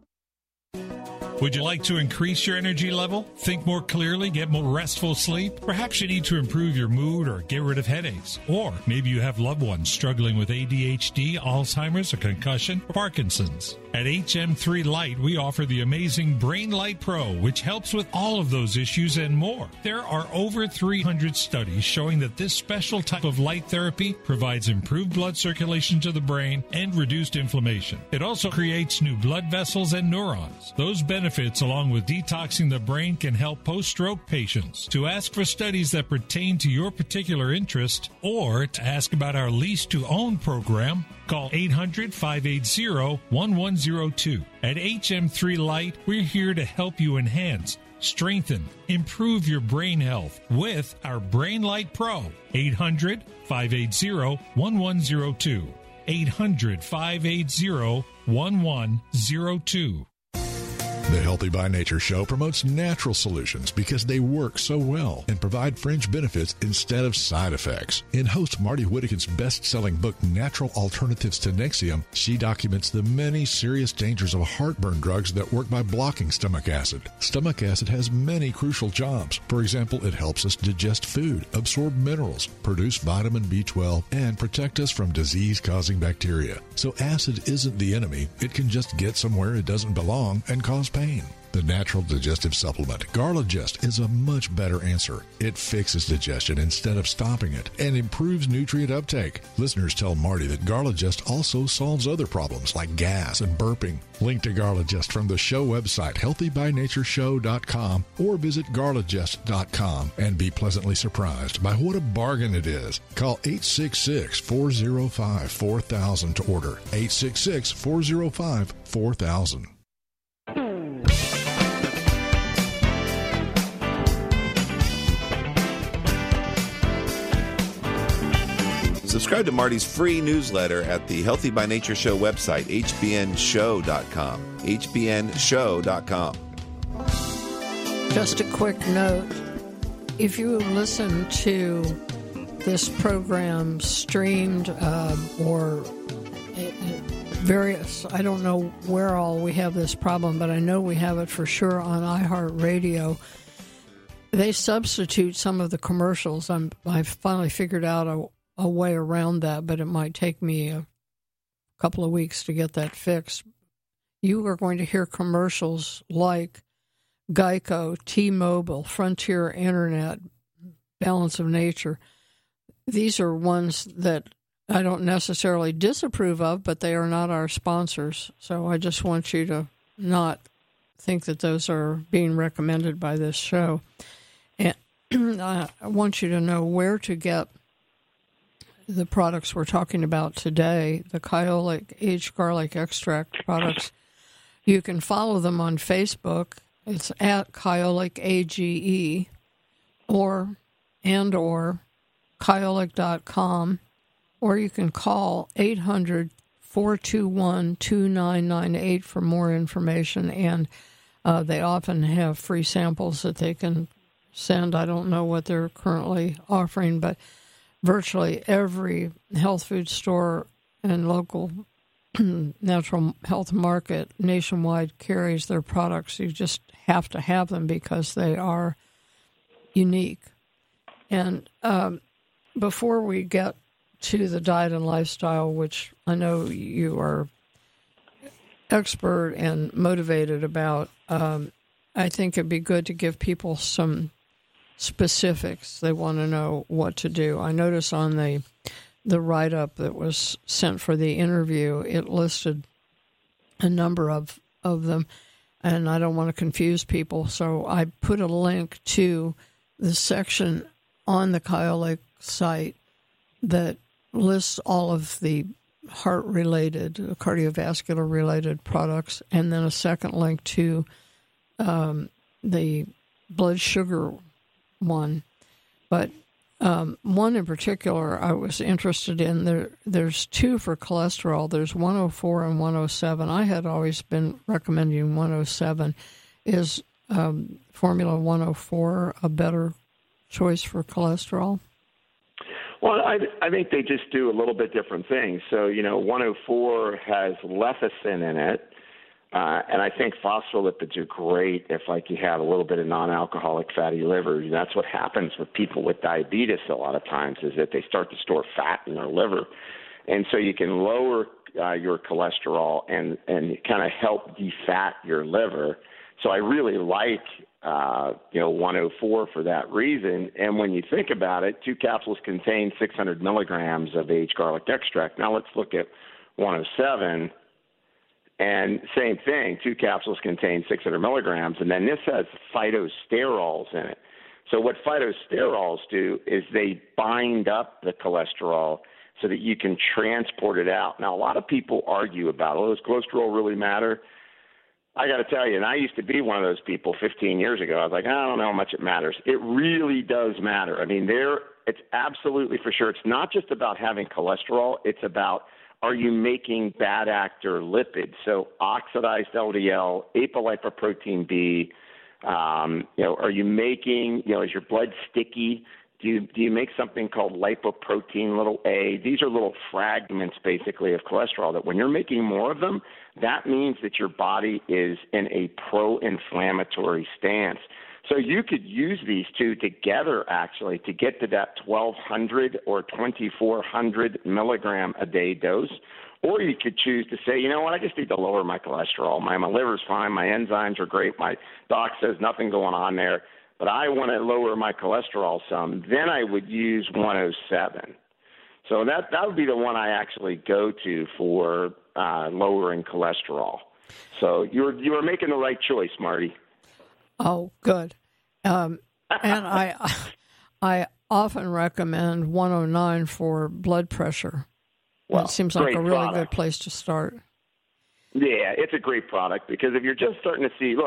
Would you like to increase your energy level, think more clearly, get more restful sleep? Perhaps you need to improve your mood or get rid of headaches. Or maybe you have loved ones struggling with A D H D, Alzheimer's, a concussion, or Parkinson's. At H M three Light, we offer the amazing Brain Light Pro, which helps with all of those issues and more. There are over three hundred studies showing that this special type of light therapy provides improved blood circulation to the brain and reduced inflammation. It also creates new blood vessels and neurons. Those benefits, along with detoxing the brain, can help post-stroke patients. To ask for studies that pertain to your particular interest or to ask about our lease to own program, call eight hundred, five eight zero, one one zero two. At H M three Light, we're here to help you enhance, strengthen, improve your brain health with our Brain Light Pro. eight hundred, five eight zero, one one zero two. eight hundred, five eight zero, one one zero two. The Healthy by Nature show promotes natural solutions because they work so well and provide fringe benefits instead of side effects. In host Marty Whittick's best-selling book, Natural Alternatives to Nexium, she documents the many serious dangers of heartburn drugs that work by blocking stomach acid. Stomach acid has many crucial jobs. For example, it helps us digest food, absorb minerals, produce vitamin B twelve, and protect us from disease-causing bacteria. So acid isn't the enemy. It can just get somewhere it doesn't belong and cause pain. The natural digestive supplement, Garligest, is a much better answer. It fixes digestion instead of stopping it and improves nutrient uptake. Listeners tell Marty that Garligest also solves other problems like gas and burping. Link to Garligest from the show website, healthy by nature show dot com, or visit garligest dot com and be pleasantly surprised by what a bargain it is. Call eight six six, four zero five, four thousand to order. eight six six, four zero five, four thousand. Subscribe to Marty's free newsletter at the Healthy by Nature Show website, H B N show dot com. H B N show dot com. Just a quick note. If you listen to this program streamed uh, or various, I don't know where all we have this problem, but I know we have it for sure on iHeartRadio. They substitute some of the commercials. I'm, I've finally figured out a, a way around that, but it might take me a couple of weeks to get that fixed. You are going to hear commercials like Geico, T-Mobile, Frontier Internet, Balance of Nature. These are ones that I don't necessarily disapprove of, but they are not our sponsors. So I just want you to not think that those are being recommended by this show. And I want you to know where to get the products we're talking about today, the Kyolic Aged Garlic Extract products. You can follow them on Facebook. It's at Kyolic A G E or and or kyolic dot com, or you can call eight hundred, four two one, two nine nine eight for more information, and uh, they often have free samples that they can send. I don't know what they're currently offering, but virtually every health food store and local natural health market nationwide carries their products. You just have to have them because they are unique. And um, before we get to the diet and lifestyle, which I know you are expert and motivated about, um, I think it'd be good to give people some specifics. They want to know what to do. I notice on the the write-up that was sent for the interview, it listed a number of, of them, and I don't want to confuse people, so I put a link to the section on the Kyolic site that lists all of the heart-related, cardiovascular-related products, and then a second link to um, the blood sugar one. But um, one in particular I was interested in, there. there's two for cholesterol. There's one oh four and one oh seven. I had always been recommending one oh seven. Is um, Formula one oh four a better choice for cholesterol? Well, I, I think they just do a little bit different things. So, you know, one oh four has lecithin in it, uh, and I think phospholipids are great if, like, you have a little bit of non-alcoholic fatty liver. That's what happens with people with diabetes a lot of times, is that they start to store fat in their liver. And so you can lower uh, your cholesterol and, and kind of help defat your liver. So I really like Uh, you know, one oh four for that reason. And when you think about it, two capsules contain six hundred milligrams of aged garlic extract. Now let's look at one oh seven, and same thing, two capsules contain six hundred milligrams, and then this has phytosterols in it. So what phytosterols do is they bind up the cholesterol so that you can transport it out. Now, a lot of people argue about, oh, does cholesterol really matter? I got to tell you, and I used to be one of those people fifteen years ago. I was like, I don't know how much it matters. It really does matter. I mean, there, it's absolutely for sure. It's not just about having cholesterol. It's about, are you making bad actor lipids? So oxidized L D L, apolipoprotein B. Um, you know, are you making, you know, is your blood sticky? Do you, do you make something called lipoprotein little a? These are little fragments, basically, of cholesterol that when you're making more of them, that means that your body is in a pro-inflammatory stance. So you could use these two together, actually, to get to that twelve hundred or twenty-four hundred milligram a day dose. Or you could choose to say, you know what, I just need to lower my cholesterol. My, my liver's fine. My enzymes are great. My doc says nothing going on there. But I want to lower my cholesterol some. Then I would use one oh seven. So that that would be the one I actually go to for uh, lowering cholesterol. So you're you're making the right choice, Marty. Oh, good. Um, and I I often recommend one oh nine for blood pressure. Well, it seems like a really product. good place to start. Yeah, it's a great product because if you're just starting to see, look,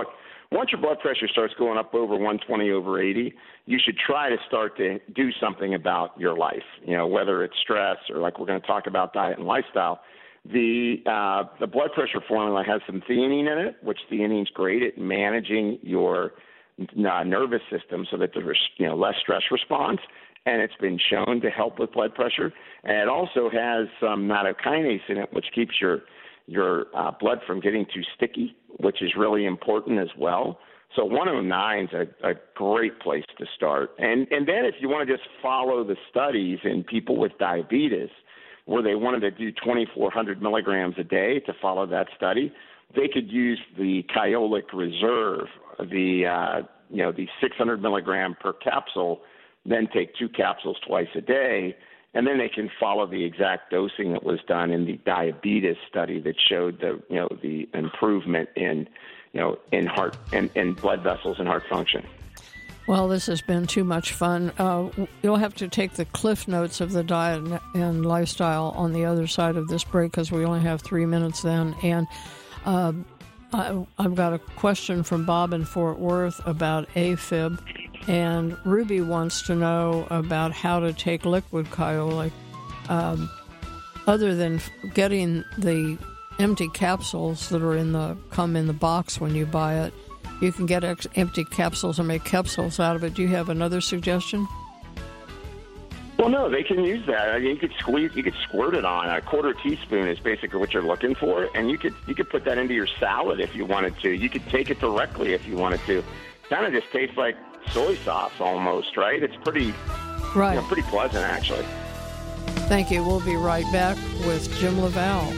once your blood pressure starts going up over one twenty over eighty, you should try to start to do something about your life, you know, whether it's stress or like we're going to talk about diet and lifestyle. The uh, the blood pressure formula has some theanine in it, which theanine's great at managing your uh, nervous system so that there's, you know, less stress response, and it's been shown to help with blood pressure. And it also has some nattokinase in it, which keeps your your uh, blood from getting too sticky, which is really important as well. So one oh nine is a, a great place to start. And and then if you want to just follow the studies in people with diabetes, where they wanted to do twenty-four hundred milligrams a day to follow that study, they could use the Kyolic Reserve, the uh, you know the six hundred milligram per capsule, then take two capsules twice a day, and then they can follow the exact dosing that was done in the diabetes study that showed the you know the improvement in you know in heart and, and blood vessels and heart function. Well, this has been too much fun. Uh, you'll have to take the cliff notes of the diet and lifestyle on the other side of this break because we only have three minutes then. And uh, I, I've got a question from Bob in Fort Worth about AFib. And Ruby wants to know about how to take liquid Kyolic. Um, other than getting the empty capsules that are in the come in the box when you buy it, you can get ex- empty capsules and make capsules out of it. Do you have another suggestion? Well, no, they can use that. I mean, you could squeeze, you could squirt it on. A quarter teaspoon is basically what you're looking for, and you could you could put that into your salad if you wanted to. You could take it directly if you wanted to. Kind of just tastes like soy sauce almost, right? It's pretty, right. You know, pretty pleasant actually. Thank you. We'll be right back with Jim Laval.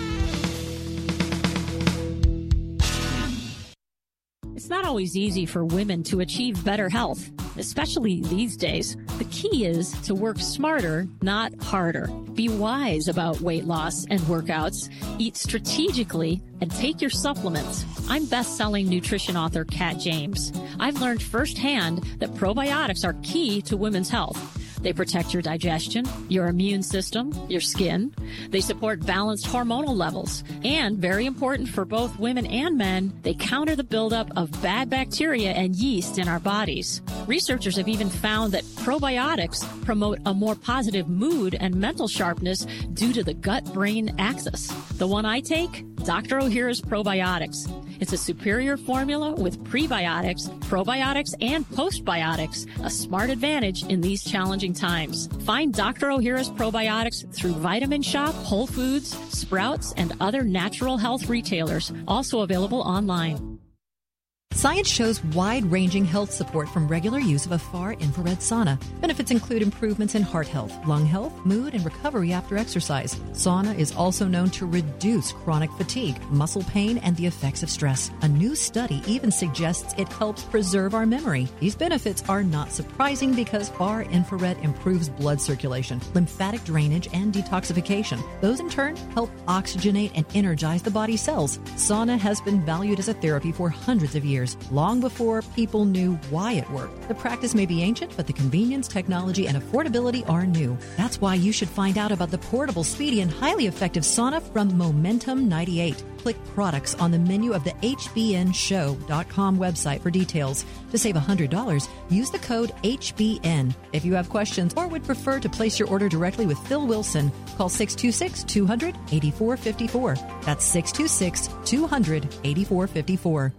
It's not always easy for women to achieve better health, especially these days. The key is to work smarter, not harder. Be wise about weight loss and workouts. Eat strategically and take your supplements. I'm best-selling nutrition author Kat James. I've learned firsthand that probiotics are key to women's health. They protect your digestion, your immune system, your skin. They support balanced hormonal levels. And very important for both women and men, they counter the buildup of bad bacteria and yeast in our bodies. Researchers have even found that probiotics promote a more positive mood and mental sharpness due to the gut-brain axis. The one I take? Doctor Ohhira's Probiotics. It's a superior formula with prebiotics, probiotics, and postbiotics, a smart advantage in these challenging times. Find Doctor Ohhira's Probiotics through Vitamin Shop, Whole Foods, Sprouts, and other natural health retailers, also available online. Science shows wide-ranging health support from regular use of a far-infrared sauna. Benefits include improvements in heart health, lung health, mood, and recovery after exercise. Sauna is also known to reduce chronic fatigue, muscle pain, and the effects of stress. A new study even suggests it helps preserve our memory. These benefits are not surprising because far-infrared improves blood circulation, lymphatic drainage, and detoxification. Those, in turn, help oxygenate and energize the body's cells. Sauna has been valued as a therapy for hundreds of years. Long before people knew why it worked. The practice may be ancient, but the convenience, technology, and affordability are new. That's why you should find out about the portable, speedy, and highly effective sauna from Momentum ninety-eight. Click products on the menu of the H B N show dot com website for details. To save one hundred dollars, use the code H B N. If you have questions or would prefer to place your order directly with Phil Wilson, call six two six, two hundred, eighty-four fifty-four. That's six two six, two hundred, eighty-four fifty-four.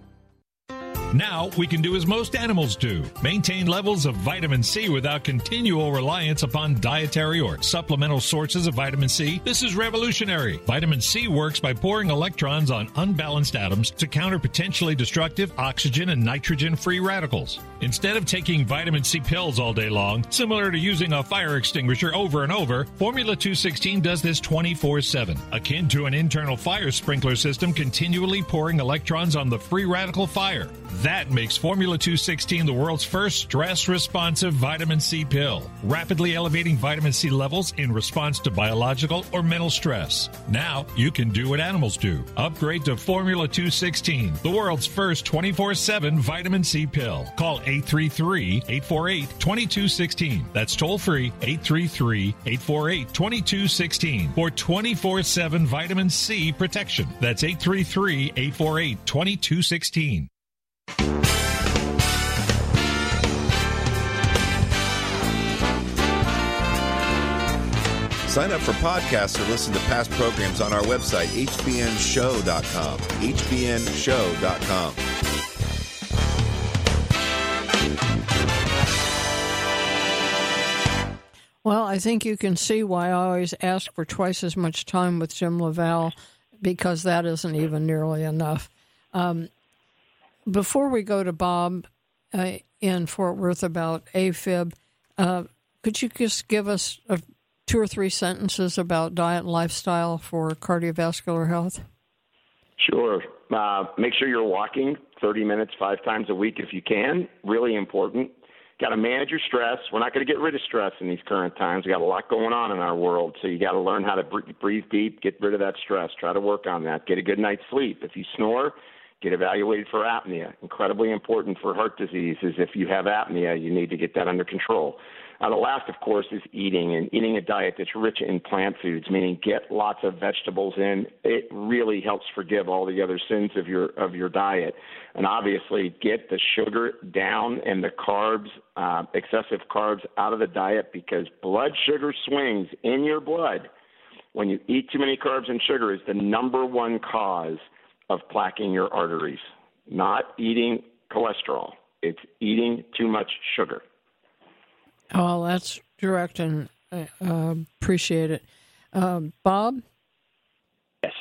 Now we can do as most animals do, maintain levels of vitamin C without continual reliance upon dietary or supplemental sources of vitamin C. This is revolutionary. Vitamin C works by pouring electrons on unbalanced atoms to counter potentially destructive oxygen and nitrogen free radicals. Instead of taking vitamin C pills all day long, similar to using a fire extinguisher over and over, Formula two sixteen does this twenty-four seven, akin to an internal fire sprinkler system continually pouring electrons on the free radical fire. That makes Formula two sixteen the world's first stress-responsive vitamin C pill, rapidly elevating vitamin C levels in response to biological or mental stress. Now, you can do what animals do. Upgrade to Formula two sixteen, the world's first twenty-four seven vitamin C pill. Call eight three three, eight four eight, two two one six. That's toll-free, eight three three, eight four eight, two two one six for twenty-four seven vitamin C protection. That's eight three three, eight four eight, two two one six. Sign up for podcasts or listen to past programs on our website, h b n show dot com. h b n show dot com. Well, I think you can see why I always ask for twice as much time with Jim LaValle, because that isn't even nearly enough. Um, before we go to Bob uh, in Fort Worth about AFib, uh, could you just give us a, two or three sentences about diet and lifestyle for cardiovascular health? Sure. Uh, make sure you're walking thirty minutes five times a week if you can. Really important. Got to manage your stress. We're not going to get rid of stress in these current times. We got a lot going on in our world, so you got to learn how to breathe deep, get rid of that stress. Try to work on that. Get a good night's sleep. If you snore, get evaluated for apnea. Incredibly important for heart disease is if you have apnea, you need to get that under control. Uh, the last, of course, is eating, and eating a diet that's rich in plant foods, meaning get lots of vegetables in. It really helps forgive all the other sins of your of your diet. And obviously, get the sugar down and the carbs, uh, excessive carbs out of the diet, because blood sugar swings in your blood when you eat too many carbs and sugar is the number one cause of plaquing your arteries. Not eating cholesterol. It's eating too much sugar. Oh, that's direct, and I uh, appreciate it. Um, Bob? Yes.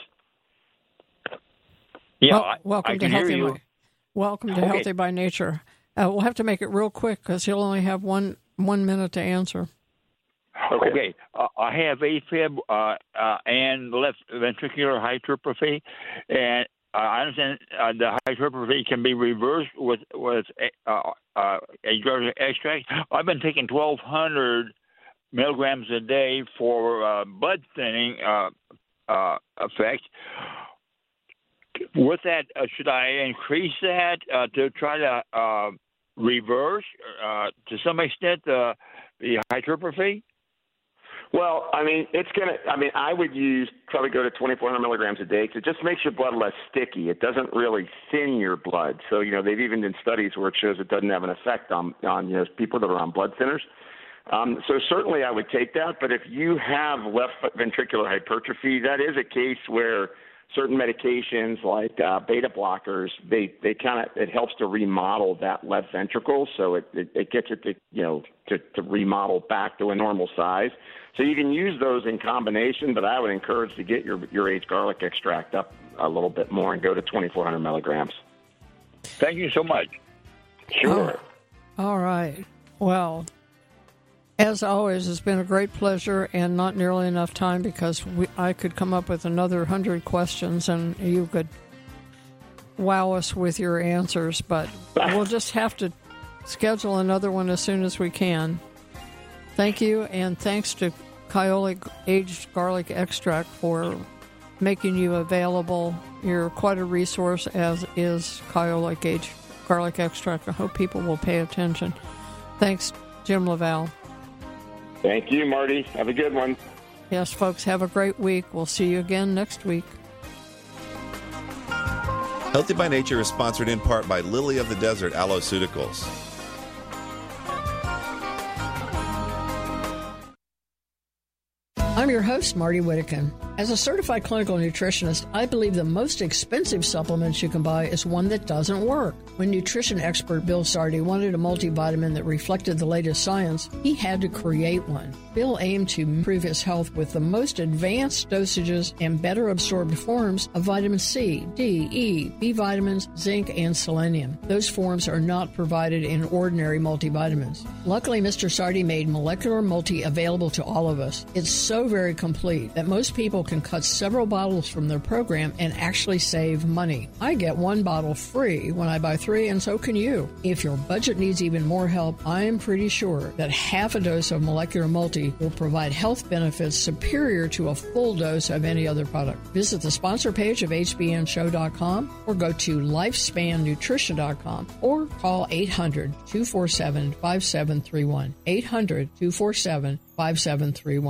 Yeah, well, I, welcome I to can Healthy. hear you. By, welcome to Okay. Healthy by Nature. Uh, we'll have to make it real quick because he'll only have one one minute to answer. Okay. okay. Uh, I have AFib uh, uh, and left ventricular hypertrophy, and uh, I understand uh, the hypertrophy can be reversed with with uh, uh, a extract. I've been taking twelve hundred milligrams a day for uh, blood thinning uh, uh, effect. With that, uh, should I increase that uh, to try to uh, reverse uh, to some extent uh, the hypertrophy? Well, I mean, it's going to, I mean, I would use, probably go to twenty-four hundred milligrams a day because it just makes your blood less sticky. It doesn't really thin your blood. So, you know, they've even done studies where it shows it doesn't have an effect on, on you know, people that are on blood thinners. Um, so certainly I would take that. But if you have left ventricular hypertrophy, that is a case where certain medications like uh, beta blockers, they, they kind of, it helps to remodel that left ventricle. So it, it, it gets it to, you know, to, to remodel back to a normal size. So you can use those in combination, but I would encourage to get your, your aged garlic extract up a little bit more and go to twenty-four hundred milligrams. Thank you so much. Sure. Oh, all right. Well, as always, it's been a great pleasure and not nearly enough time because we, I could come up with another one hundred questions and you could wow us with your answers, but we'll just have to schedule another one as soon as we can. Thank you, and thanks to Kyolic Aged Garlic Extract for making you available. You're quite a resource, as is Kyolic Aged Garlic Extract. I hope people will pay attention. Thanks, Jim LaValle. Thank you, Marty. Have a good one. Yes, folks, have a great week. We'll see you again next week. Healthy by Nature is sponsored in part by Lily of the Desert Alloceuticals. I'm your host, Marty Whittakin. As a certified clinical nutritionist, I believe the most expensive supplements you can buy is one that doesn't work. When nutrition expert Bill Sardi wanted a multivitamin that reflected the latest science, he had to create one. Bill aimed to improve his health with the most advanced dosages and better absorbed forms of vitamin C, D, E, B vitamins, zinc, and selenium. Those forms are not provided in ordinary multivitamins. Luckily, Mister Sardi made Molecular Multi available to all of us. It's so very complete that most people can cut several bottles from their program and actually save money. I get one bottle free when I buy three, and so can you. If your budget needs even more help, I am pretty sure that half a dose of Molecular Multi will provide health benefits superior to a full dose of any other product. Visit the sponsor page of H B N show dot com or go to lifespan nutrition dot com or call eight hundred, two four seven, five seven three one. eight hundred, two four seven, five seven three one.